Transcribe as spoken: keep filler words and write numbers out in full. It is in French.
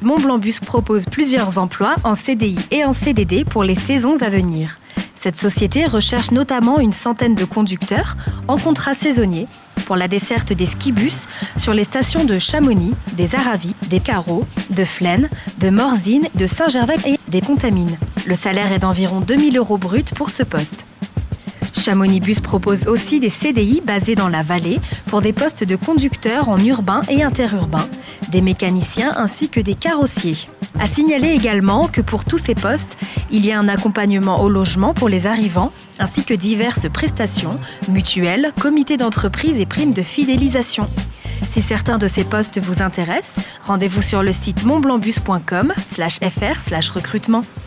Mont-Blanc Bus propose plusieurs emplois en C D I et en C D D pour les saisons à venir. Cette société recherche notamment une centaine de conducteurs en contrat saisonnier pour la desserte des skibus sur les stations de Chamonix, des Aravis, des Carreaux, de Flaine, de Morzine, de Saint-Gervais et des Contamines. Le salaire est d'environ deux mille euros bruts pour ce poste. Chamonix Bus propose aussi des C D I basés dans la vallée pour des postes de conducteurs en urbain et interurbain, des mécaniciens ainsi que des carrossiers. À signaler également que pour tous ces postes, il y a un accompagnement au logement pour les arrivants, ainsi que diverses prestations, mutuelles, comités d'entreprise et primes de fidélisation. Si certains de ces postes vous intéressent, rendez-vous sur le site montblancbus point com slash fr slash recrutement.